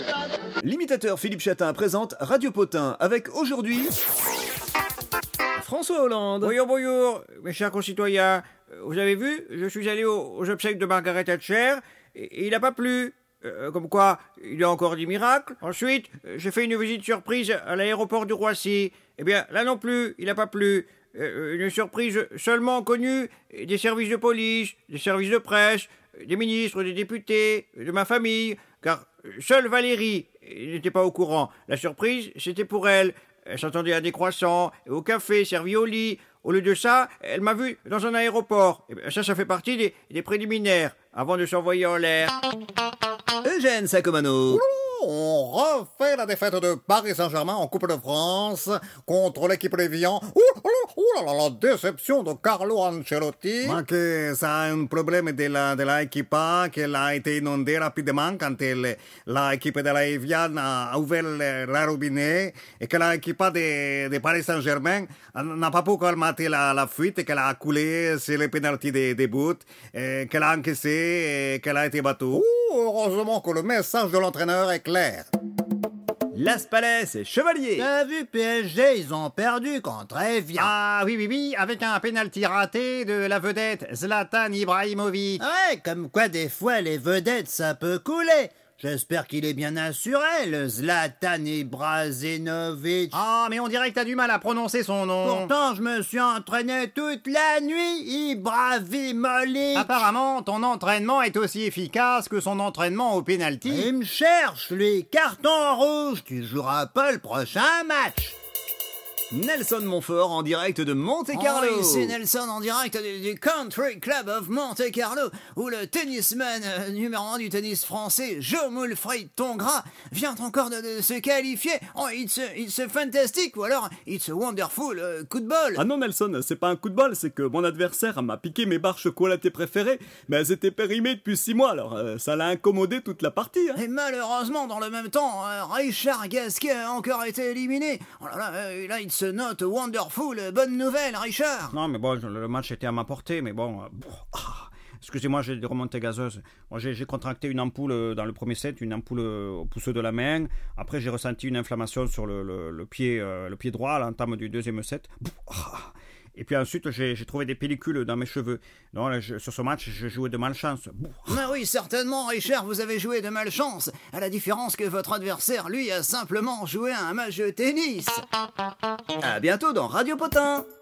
L'imitateur Philippe Chatin présente Radio Potin avec aujourd'hui François Hollande. Bonjour, bonjour, mes chers concitoyens. Vous avez vu, je suis allé aux obsèques de Margaret Thatcher et il n'a pas plu. Comme quoi, il y a encore des miracles. Ensuite, j'ai fait une visite surprise à l'aéroport du Roissy. Eh bien, là non plus, il n'a pas plu. Une surprise seulement connue des services de police, des services de presse, des ministres, des députés, de ma famille, car seule Valérie n'était pas au courant. La surprise, c'était pour elle. Elle s'attendait à des croissants, au café servi au lit. Au lieu de ça, elle m'a vu dans un aéroport. Et bien, ça fait partie des préliminaires, avant de s'envoyer en l'air. Eugène Sacomano. On refait la défaite de Paris Saint-Germain en Coupe de France contre l'équipe d'Evian. Ouh là là, la déception de Carlo Ancelotti. Ma que ça a un problème de la equipa, qu'elle a été inondée rapidement quand l'équipe de la Evian a ouvert la robinet et que l'équipe de Paris Saint-Germain n'a pas pu calmer la fuite et qu'elle a coulé sur les pénaltys des buts, qu'elle a encaissé et qu'elle a été battue. Heureusement que le message de l'entraîneur est clair. Las Palais et Chevalier. T'as vu PSG, ils ont perdu contre Evian. Ah oui, avec un pénalty raté de la vedette Zlatan Ibrahimovic. Ouais, comme quoi des fois les vedettes ça peut couler. J'espère qu'il est bien assuré, le Zlatan Ibrahimovic. Ah, mais on dirait que t'as du mal à prononcer son nom. Pourtant, je me suis entraîné toute la nuit, Ibrahimovic. Apparemment, ton entraînement est aussi efficace que son entraînement au pénalty. Il me cherche, lui. Carton rouge, tu joueras pas le prochain match. Nelson Montfort en direct de Monte-Carlo. Oui, c'est Nelson en direct du Country Club of Monte-Carlo, où le tennisman numéro 1 du tennis français, Jo-Wilfried Tsonga, vient encore de se qualifier. Oh, it's fantastic, ou alors it's a wonderful coup de bol. Ah non Nelson, c'est pas un coup de bol, c'est que mon adversaire m'a piqué mes barres chocolatées préférées, mais elles étaient périmées depuis 6 mois, alors ça l'a incommodé toute la partie. Hein. Et malheureusement, dans le même temps, Richard Gasquet a encore été éliminé. Oh là, it's not wonderful. Bonne nouvelle, Richard. Non, mais bon, le match était à ma portée, mais bon... excusez-moi, j'ai des remontées gazeuses. Moi, j'ai contracté une ampoule dans le premier set, une ampoule au pouce de la main. Après, j'ai ressenti une inflammation sur le pied droit à l'entame du deuxième set. Et puis ensuite, j'ai trouvé des pellicules dans mes cheveux. Non, là, sur ce match, je jouais de malchance. Ah oui, certainement, Richard, vous avez joué de malchance. À la différence que votre adversaire, lui, a simplement joué à un match de tennis. À bientôt dans Radio Potin.